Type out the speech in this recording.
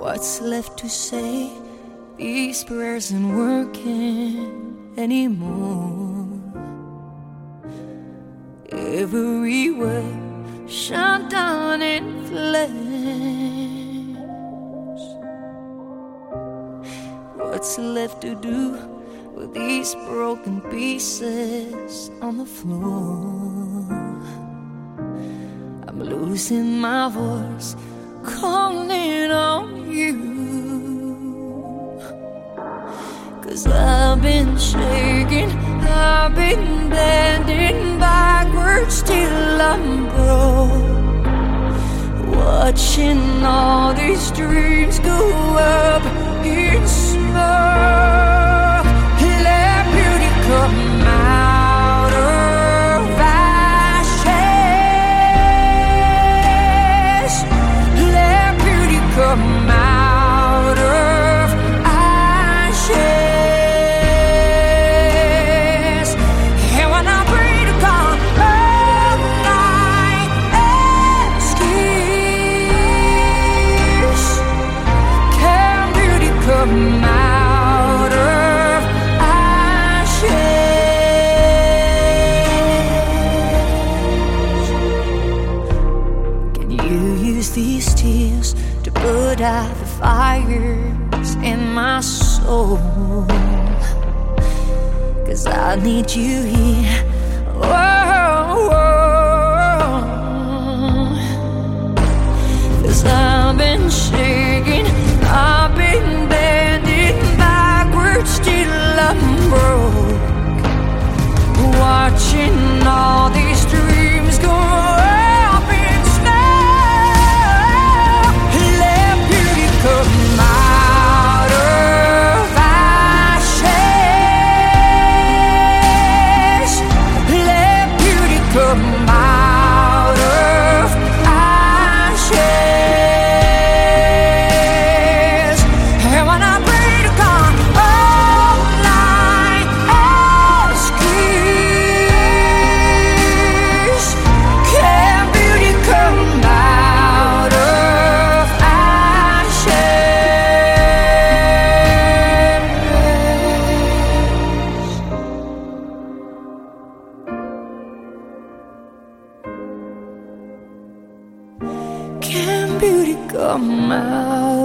What's left to say? These prayers ain't working anymore. Everywhere shut down in flames. What's left to do with these broken pieces on the floor? I'm losing my voice, calling on you, 'cause I've been shaking, I've been bending backwards till I'm broke, watching all these dreams go up in smoke. Let beauty come out of ashes. Let beauty come out of ashes. And when I pray to God all night, excuse, can beauty come out of ashes? Can you use these tears to put out the fires in my soul? 'Cause I need you here. Whoa, 'cause I've been shaking, I've been bending backwards till I'm broke, watching all these dreams go up in smoke. Let beauty come out of ashes. Let beauty come out of ashes. And when I pray to God all night, excuse, can beauty come out of ashes? Can beauty come out